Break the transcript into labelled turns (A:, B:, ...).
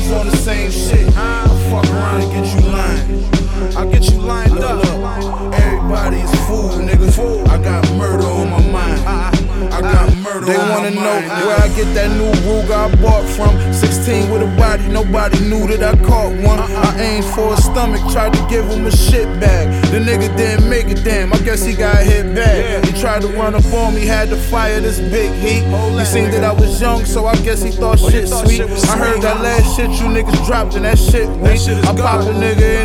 A: niggas on the same shit. I'll fuck around and get you lined. I'll get you lined up. Everybody's fool, niggas. I got murder on my mind. I got murder. They wanna know where I get that new Ruger I bought from. 16 with a body, nobody knew that I caught one. I aimed for his stomach, tried to give him a shit bag. The nigga didn't make it, damn, I guess he got hit bad. He tried to run up on me, had to fire this big heat. He seen that I was young, so I guess he thought shit sweet. I heard that last shit you niggas dropped and that shit weak. I pop a nigga in